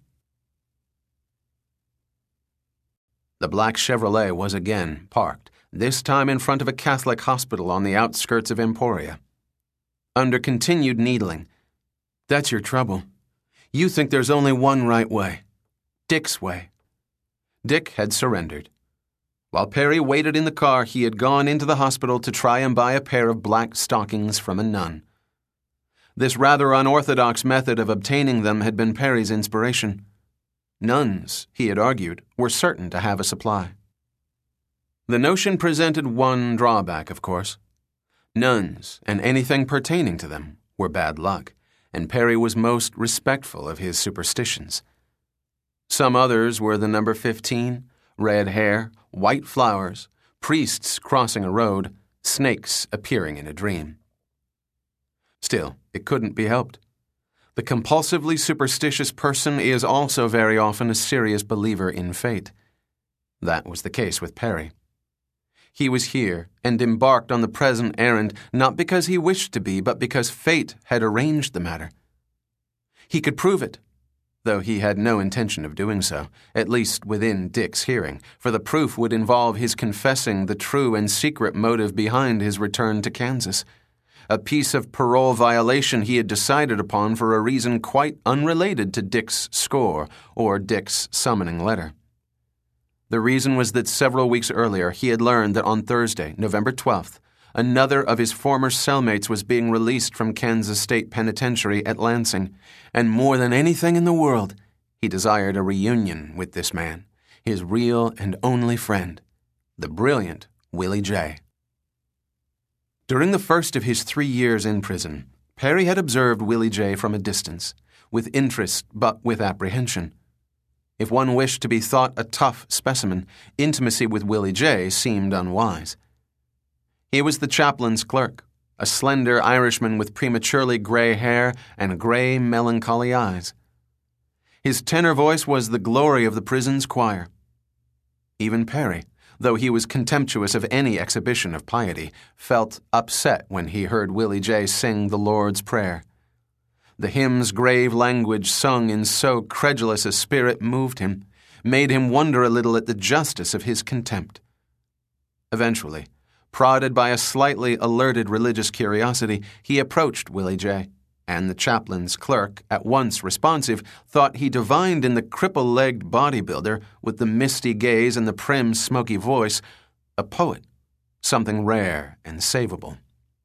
The black Chevrolet was again parked, this time in front of a Catholic hospital on the outskirts of Emporia. Under continued needling. That's your trouble. You think there's only one right way. Dick's way. Dick had surrendered. While Perry waited in the car, he had gone into the hospital to try and buy a pair of black stockings from a nun. This rather unorthodox method of obtaining them had been Perry's inspiration. Nuns, he had argued, were certain to have a supply. The notion presented one drawback, of course. Nuns, and anything pertaining to them, were bad luck, and Perry was most respectful of his superstitions. Some others were the number 15, red hair, white flowers, priests crossing a road, snakes appearing in a dream. Still, it couldn't be helped. The compulsively superstitious person is also very often a serious believer in fate. That was the case with Perry. He was here and embarked on the present errand not because he wished to be, but because fate had arranged the matter. He could prove it, though he had no intention of doing so, at least within Dick's hearing, for the proof would involve his confessing the true and secret motive behind his return to Kansas. A piece of parole violation he had decided upon for a reason quite unrelated to Dick's score or Dick's summoning letter. The reason was that several weeks earlier he had learned that on Thursday, November 12th, Another of his former cellmates was being released from Kansas State Penitentiary at Lansing, and more than anything in the world, he desired a reunion with this man, his real and only friend, the brilliant Willie J. During the first of his 3 years in prison, Perry had observed Willie J. from a distance, with interest but with apprehension. If one wished to be thought a tough specimen, intimacy with Willie J. seemed unwise. He was the chaplain's clerk, a slender Irishman with prematurely gray hair and gray, melancholy eyes. His tenor voice was the glory of the prison's choir. Even Perry, though he was contemptuous of any exhibition of piety, felt upset when he heard Willie J. sing the Lord's Prayer. The hymn's grave language sung in so credulous a spirit moved him, made him wonder a little at the justice of his contempt. Eventually, prodded by a slightly alerted religious curiosity, he approached Willie J., and the chaplain's clerk, at once responsive, thought he divined in the cripple-legged bodybuilder with the misty gaze and the prim, smoky voice a poet, something rare and savable.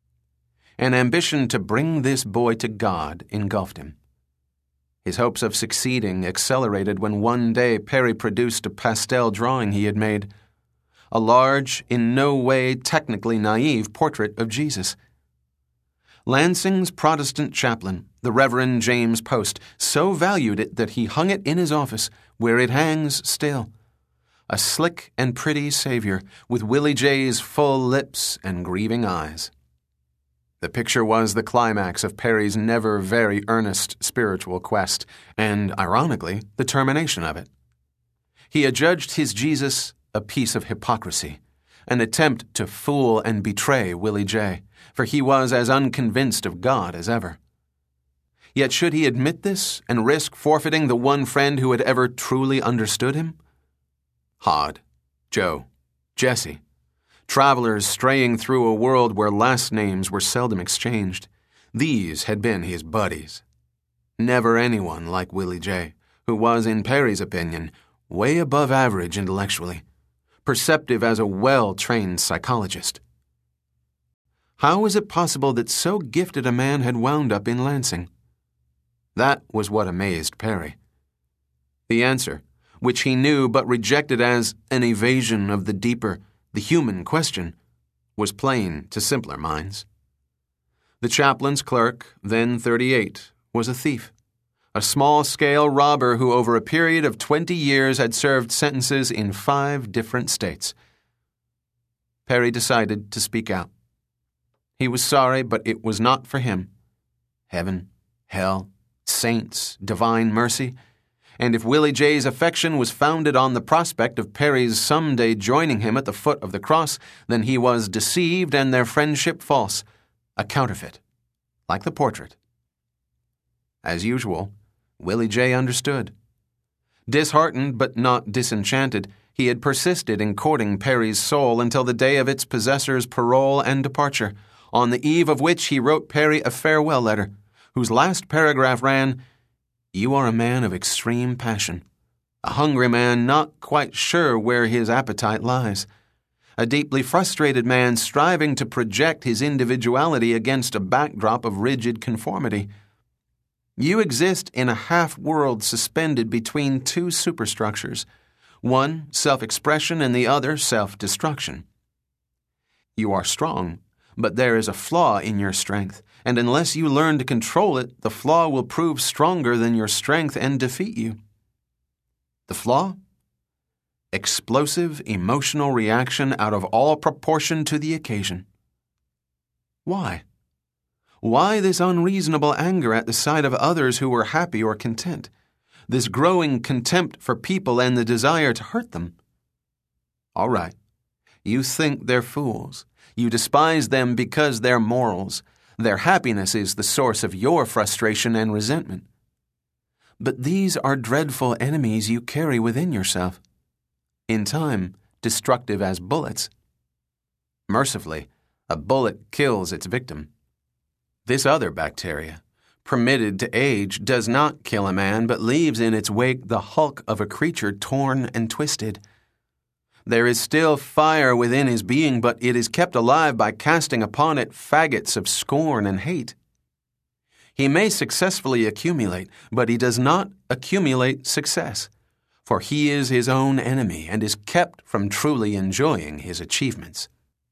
An ambition to bring this boy to God engulfed him. His hopes of succeeding accelerated when one day Perry produced a pastel drawing he had made, a large, in no way technically naive portrait of Jesus. Lansing's Protestant chaplain, the Reverend James Post, so valued it that he hung it in his office, where it hangs still. A slick and pretty Savior, with Willie J.'s full lips and grieving eyes. The picture was the climax of Perry's never very earnest spiritual quest, and, ironically, the termination of it. He adjudged his Jesus a piece of hypocrisy, an attempt to fool and betray Willie J., for he was as unconvinced of God as ever. Yet should he admit this and risk forfeiting the one friend who had ever truly understood him? Hod, Joe, Jesse, travelers straying through a world where last names were seldom exchanged, these had been his buddies. Never anyone like Willie J., who was, in Perry's opinion, way above average intellectually, perceptive as a well-trained psychologist. How was it possible that so gifted a man had wound up in Lansing? That was what amazed Perry. The answer, which he knew but rejected as an evasion of the deeper, the human question, was plain to simpler minds. The chaplain's clerk, then 38, was a thief, a small-scale robber who over a period of 20 years had served sentences in 5 different states. Perry decided to speak out. He was sorry, but it was not for him. Heaven, hell, saints, divine mercy, and if Willie J.'s affection was founded on the prospect of Perry's someday joining him at the foot of the cross, then he was deceived and their friendship false, a counterfeit, like the portrait. As usual, Willie J. understood. Disheartened but not disenchanted, he had persisted in courting Perry's soul until the day of its possessor's parole and departure, on the eve of which he wrote Perry a farewell letter, whose last paragraph ran, "You are a man of extreme passion, a hungry man not quite sure where his appetite lies, a deeply frustrated man striving to project his individuality against a backdrop of rigid conformity. You exist in a half-world suspended between 2 superstructures, one self-expression and the other self-destruction. You are strong, but there is a flaw in your strength, and unless you learn to control it, the flaw will prove stronger than your strength and defeat you. The flaw? Explosive emotional reaction out of all proportion to the occasion. Why? Why this unreasonable anger at the sight of others who were happy or content? This growing contempt for people and the desire to hurt them? All right. You think they're fools. You despise them because they're morals. Their happiness is the source of your frustration and resentment. But these are dreadful enemies you carry within yourself. In time, destructive as bullets. Mercifully, a bullet kills its victim. This other bacteria, permitted to age, does not kill a man but leaves in its wake the hulk of a creature torn and twisted. There is still fire within his being, but it is kept alive by casting upon it faggots of scorn and hate. He may successfully accumulate, but he does not accumulate success, for he is his own enemy and is kept from truly enjoying his achievements.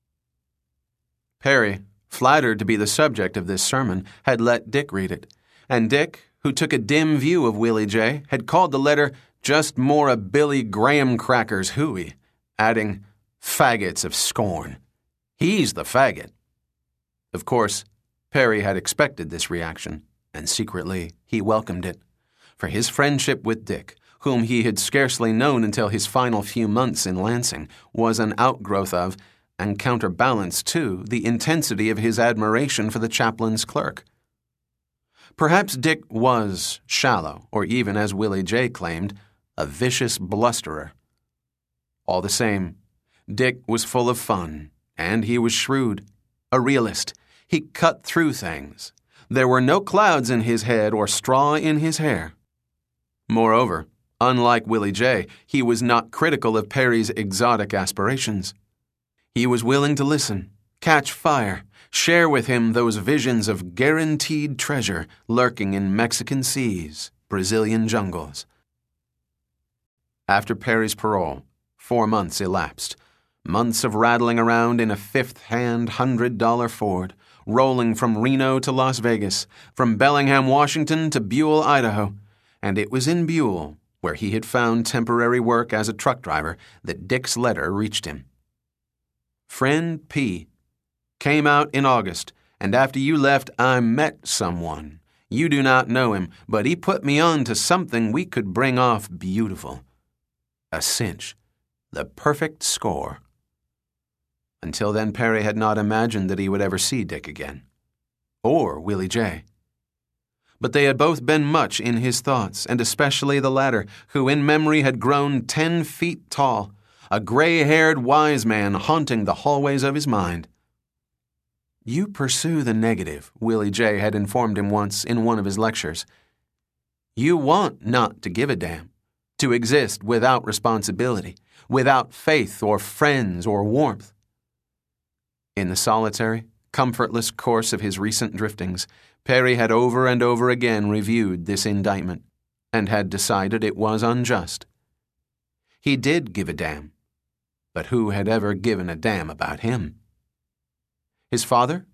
Perry, flattered to be the subject of this sermon, had let Dick read it, and Dick, who took a dim view of Willie J., had called the letter just more a Billy Graham crackers hooey, adding, "Faggots of scorn. He's the faggot." Of course, Perry had expected this reaction, and secretly he welcomed it, for his friendship with Dick, whom he had scarcely known until his final few months in Lansing, was an outgrowth of, and counterbalanced to, the intensity of his admiration for the chaplain's clerk. Perhaps Dick was shallow, or even, as Willie J. claimed, a vicious blusterer. All the same, Dick was full of fun, and he was shrewd, a realist. He cut through things. There were no clouds in his head or straw in his hair. Moreover, unlike Willie J., he was not critical of Perry's exotic aspirations. He was willing to listen, catch fire, share with him those visions of guaranteed treasure lurking in Mexican seas, Brazilian jungles. After Perry's parole, 4 months elapsed, months of rattling around in a fifth-hand $100 Ford, rolling from Reno to Las Vegas, from Bellingham, Washington to Buell, Idaho, and it was in Buell, where he had found temporary work as a truck driver, that Dick's letter reached him. Friend P. Came out in August, and after you left I met someone. You do not know him, but he put me on to something we could bring off beautiful. A cinch. The perfect score. Until then, Perry had not imagined that he would ever see Dick again. Or Willie J. But they had both been much in his thoughts, and especially the latter, who in memory had grown 10 feet tall, a gray-haired wise man haunting the hallways of his mind. You pursue the negative, Willie J. had informed him once in one of his lectures. You want not to give a damn, to exist without responsibility, without faith or friends or warmth. In the solitary, comfortless course of his recent driftings, Perry had over and over again reviewed this indictment, and had decided it was unjust. He did give a damn, but who had ever given a damn about him? His father?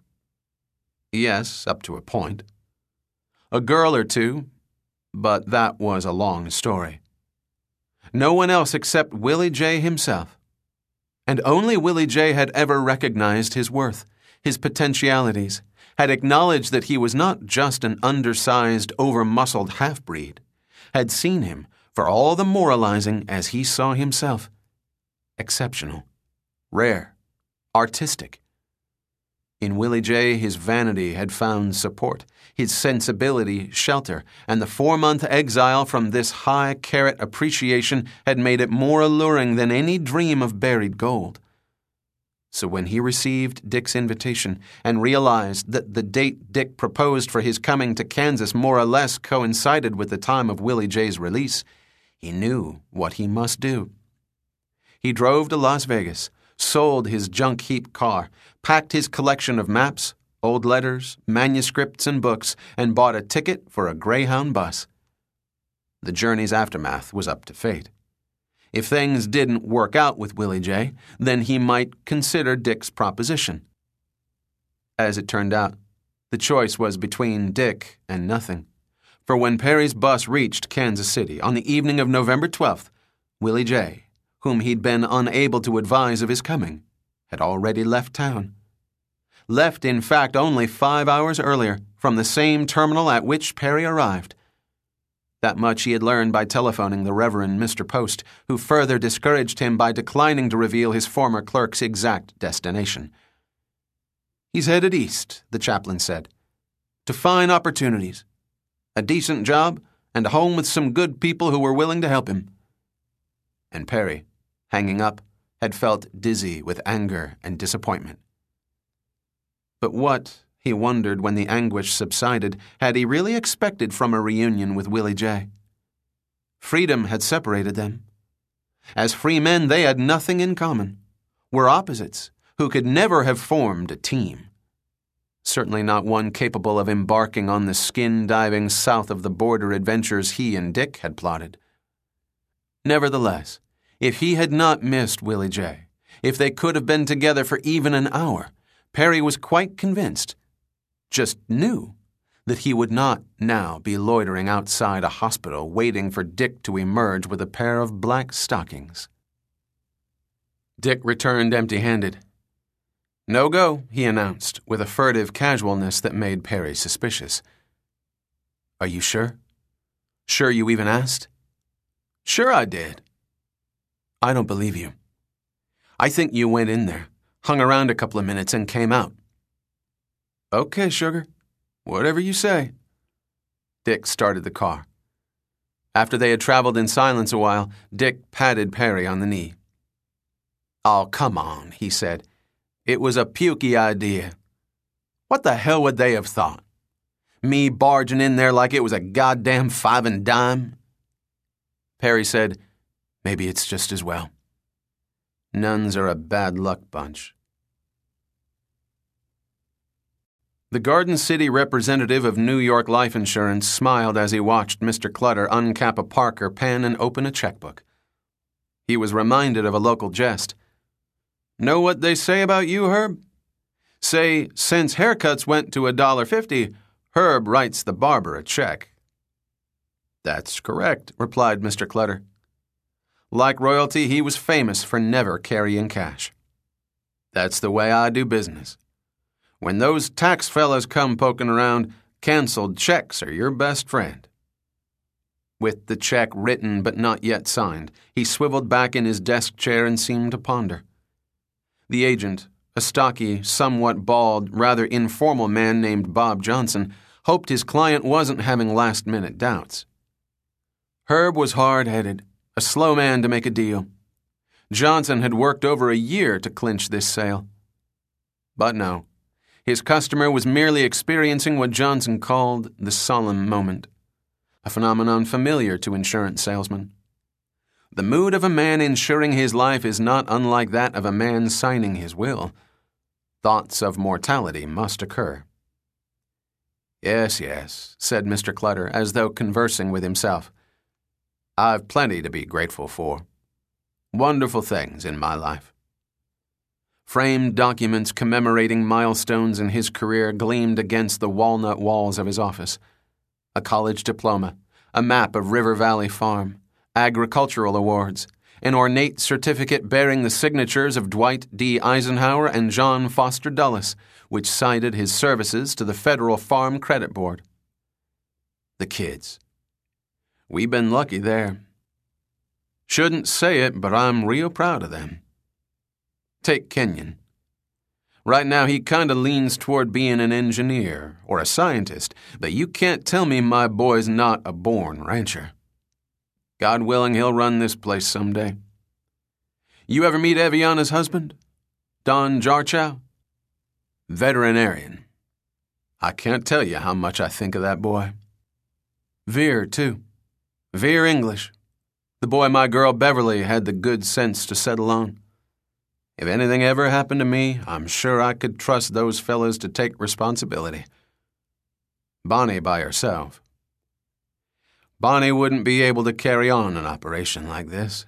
Yes, up to a point. A girl or two, but that was a long story. No one else except Willie J. himself. And only Willie J. had ever recognized his worth, his potentialities, had acknowledged that he was not just an undersized, over-muscled half-breed, had seen him, for all the moralizing as he saw himself, exceptional, rare, artistic. In Willie J., his vanity had found support, his sensibility shelter, and the 4-month exile from this high-carat appreciation had made it more alluring than any dream of buried gold. So when he received Dick's invitation and realized that the date Dick proposed for his coming to Kansas more or less coincided with the time of Willie J.'s release, he knew what he must do. He drove to Las Vegas, sold his junk heap car, packed his collection of maps, old letters, manuscripts, and books, and bought a ticket for a Greyhound bus. The journey's aftermath was up to fate. If things didn't work out with Willie J., then he might consider Dick's proposition. As it turned out, the choice was between Dick and nothing. For when Perry's bus reached Kansas City on the evening of November 12th, Willie J., whom he'd been unable to advise of his coming, had already left town. Left, in fact, only 5 hours earlier, from the same terminal at which Perry arrived. That much he had learned by telephoning the Reverend Mr. Post, who further discouraged him by declining to reveal his former clerk's exact destination. He's headed east, the chaplain said, to fine opportunities, a decent job, and a home with some good people who were willing to help him. And Perry, hanging up, had felt dizzy with anger and disappointment. But what, he wondered when the anguish subsided, had he really expected from a reunion with Willie J.? Freedom had separated them. As free men, they had nothing in common, were opposites who could never have formed a team. Certainly not one capable of embarking on the skin-diving south-of-the-border adventures he and Dick had plotted. Nevertheless, if he had not missed Willie J., if they could have been together for even an hour, Perry was quite convinced, just knew, that he would not now be loitering outside a hospital waiting for Dick to emerge with a pair of black stockings. Dick returned empty-handed. "No go," he announced, with a furtive casualness that made Perry suspicious. "Are you sure? Sure you even asked?" "Sure I did." "I don't believe you. I think you went in there, hung around a couple of minutes, and came out." "Okay, sugar. Whatever you say." Dick started the car. After they had traveled in silence a while, Dick patted Perry on the knee. "Oh, come on," he said. "It was a pukey idea. What the hell would they have thought? Me barging in there like it was a goddamn five and dime?" Perry said, "Maybe it's just as well. Nuns are a bad luck bunch." The Garden City representative of New York Life Insurance smiled as he watched Mr. Clutter uncap a Parker pen and open a checkbook. He was reminded of a local jest. "Know what they say about you, Herb? Say, since haircuts went to $1.50, Herb writes the barber a check." "That's correct," replied Mr. Clutter. Like royalty, he was famous for never carrying cash. "That's the way I do business. When those tax fellas come poking around, canceled checks are your best friend." With the check written but not yet signed, he swiveled back in his desk chair and seemed to ponder. The agent, a stocky, somewhat bald, rather informal man named Bob Johnson, hoped his client wasn't having last-minute doubts. Herb was hard-headed, a slow man to make a deal. Johnson had worked over a year to clinch this sale. But no. His customer was merely experiencing what Johnson called the solemn moment, a phenomenon familiar to insurance salesmen. The mood of a man insuring his life is not unlike that of a man signing his will. Thoughts of mortality must occur. Yes, said Mr. Clutter, as though conversing with himself. "I've plenty to be grateful for. Wonderful things in my life." Framed documents commemorating milestones in his career gleamed against the walnut walls of his office. A college diploma, a map of River Valley Farm, agricultural awards, an ornate certificate bearing the signatures of Dwight D. Eisenhower and John Foster Dulles, which cited his services to the Federal Farm Credit Board. The kids. We've been lucky there. Shouldn't say it, but I'm real proud of them. Take Kenyon. Right now he kinda leans toward being an engineer or a scientist, but you can't tell me my boy's not a born rancher. God willing, he'll run this place someday. You ever meet Eviana's husband? Don Jarchow? Veterinarian. I can't tell you how much I think of that boy. Veer, too. Veer English. The boy my girl Beverly had the good sense to settle on. If anything ever happened to me, I'm sure I could trust those fellas to take responsibility. Bonnie by herself. Bonnie wouldn't be able to carry on an operation like this.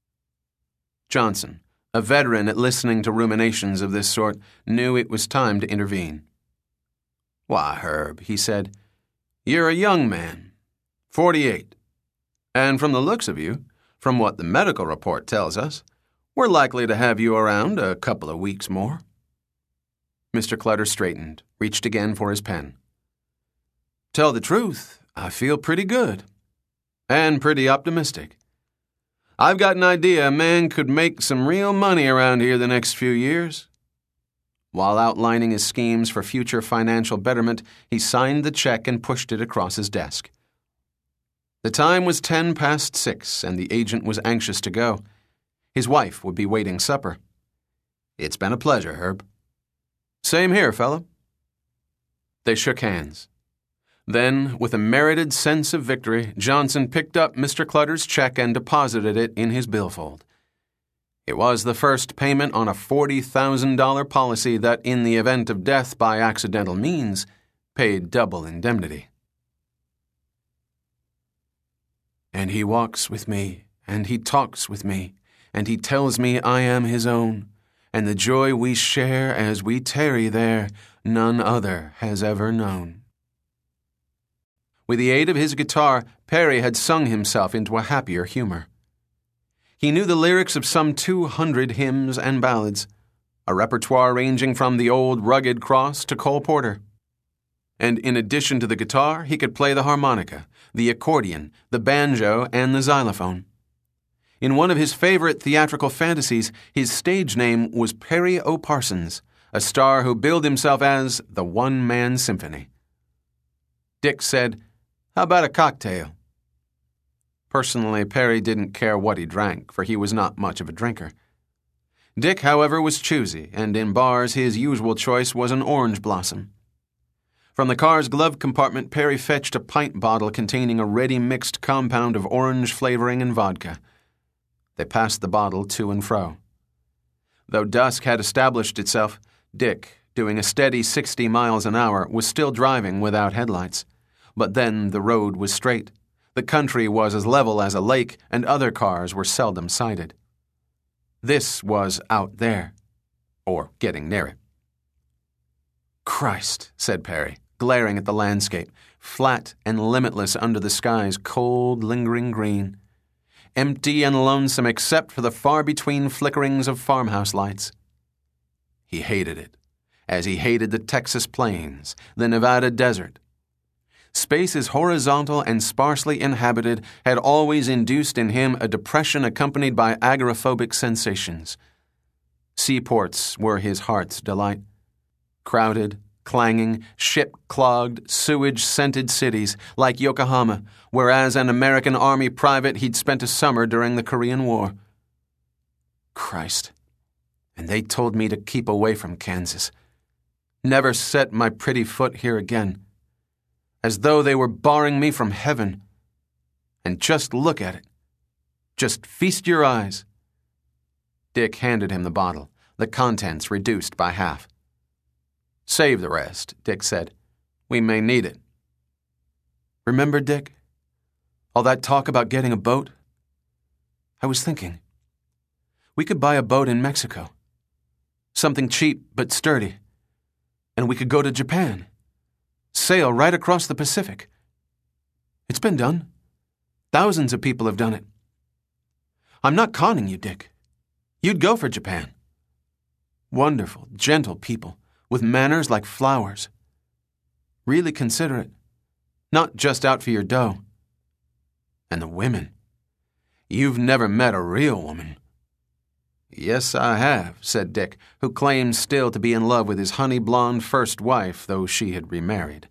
Johnson, a veteran at listening to ruminations of this sort, knew it was time to intervene. Why, Herb, he said, you're a young man, 48. And from the looks of you, from what the medical report tells us, we're likely to have you around a couple of weeks more. Mr. Clutter straightened, reached again for his pen. Tell the truth, I feel pretty good. And pretty optimistic. I've got an idea a man could make some real money around here the next few years. While outlining his schemes for future financial betterment, he signed the check and pushed it across his desk. The time was 6:10, and the agent was anxious to go. His wife would be waiting supper. It's been a pleasure, Herb. Same here, fella. They shook hands. Then, with a merited sense of victory, Johnson picked up Mr. Clutter's check and deposited it in his billfold. It was the first payment on a $40,000 policy that, in the event of death by accidental means, paid double indemnity. And he walks with me, and he talks with me, and he tells me I am his own, and the joy we share as we tarry there, none other has ever known. With the aid of his guitar, Perry had sung himself into a happier humor. He knew the lyrics of some 200 hymns and ballads, a repertoire ranging from the old Rugged Cross to Cole Porter. And in addition to the guitar, he could play the harmonica, the accordion, the banjo, and the xylophone. In one of his favorite theatrical fantasies, his stage name was Perry O'Parsons, a star who billed himself as the one-man symphony. Dick said, "How about a cocktail?" Personally, Perry didn't care what he drank, for he was not much of a drinker. Dick, however, was choosy, and in bars his usual choice was an orange blossom. From the car's glove compartment, Perry fetched a pint bottle containing a ready-mixed compound of orange flavoring and vodka. They passed the bottle to and fro. Though dusk had established itself, Dick, doing a steady 60 miles an hour, was still driving without headlights. But then the road was straight. The country was as level as a lake, and other cars were seldom sighted. This was out there, or getting near it. "Christ," said Perry, glaring at the landscape, flat and limitless under the sky's cold, lingering green, empty and lonesome except for the far-between flickerings of farmhouse lights. He hated it, as he hated the Texas plains, the Nevada desert. Spaces horizontal and sparsely inhabited had always induced in him a depression accompanied by agoraphobic sensations. Seaports were his heart's delight. Crowded, clanging, ship-clogged, sewage-scented cities like Yokohama, where as an American Army private he'd spent a summer during the Korean War. Christ. And they told me to keep away from Kansas. Never set my pretty foot here again. As though they were barring me from heaven. And just look at it. Just feast your eyes. Dick handed him the bottle, the contents reduced by half. "Save the rest," Dick said. "We may need it." "Remember, Dick? All that talk about getting a boat? I was thinking. We could buy a boat in Mexico. Something cheap but sturdy. And we could go to Japan. Sail right across the Pacific. It's been done. Thousands of people have done it. I'm not conning you, Dick. You'd go for Japan. Wonderful, gentle people, with manners like flowers. Really considerate. Not just out for your dough. And the women. You've never met a real woman." "Yes, I have," said Dick, who claimed still to be in love with his honey-blonde first wife, though she had remarried.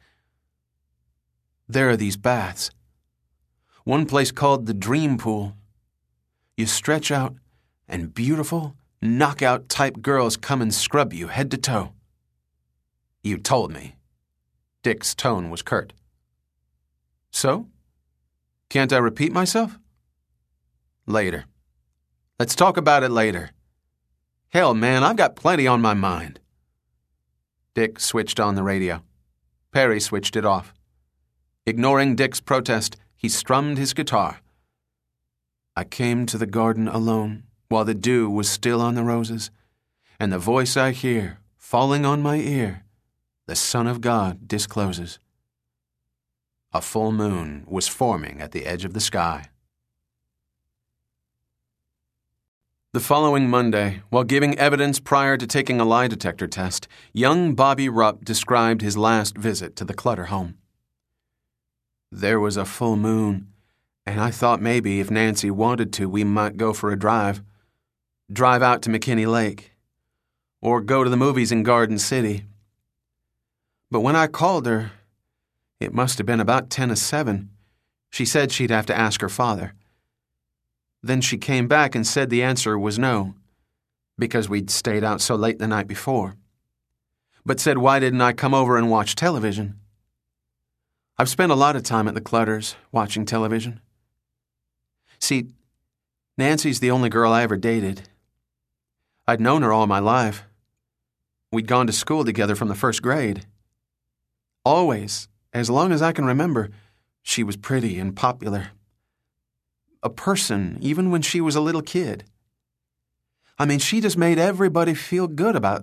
"There are these baths. One place called the Dream Pool. You stretch out, and beautiful, knockout-type girls come and scrub you head to toe." "You told me." Dick's tone was curt. "So? Can't I repeat myself?" "Later. Let's talk about it later. Hell, man, I've got plenty on my mind." Dick switched on the radio. Perry switched it off. Ignoring Dick's protest, he strummed his guitar. "I came to the garden alone, while the dew was still on the roses, and the voice I hear, falling on my ear, the Son of God discloses." A full moon was forming at the edge of the sky. The following Monday, while giving evidence prior to taking a lie detector test, young Bobby Rupp described his last visit to the Clutter home. "There was a full moon, and I thought maybe if Nancy wanted to, we might go for a drive. Drive out to McKinney Lake. Or go to the movies in Garden City. But when I called her, it must have been about 10:07. She said she'd have to ask her father. Then she came back and said the answer was no, because we'd stayed out so late the night before. But said why didn't I come over and watch television? I've spent a lot of time at the Clutters, watching television. See, Nancy's the only girl I ever dated. I'd known her all my life. We'd gone to school together from the first grade. Always, as long as I can remember, she was pretty and popular. A person, even when she was a little kid. I mean, she just made everybody feel good about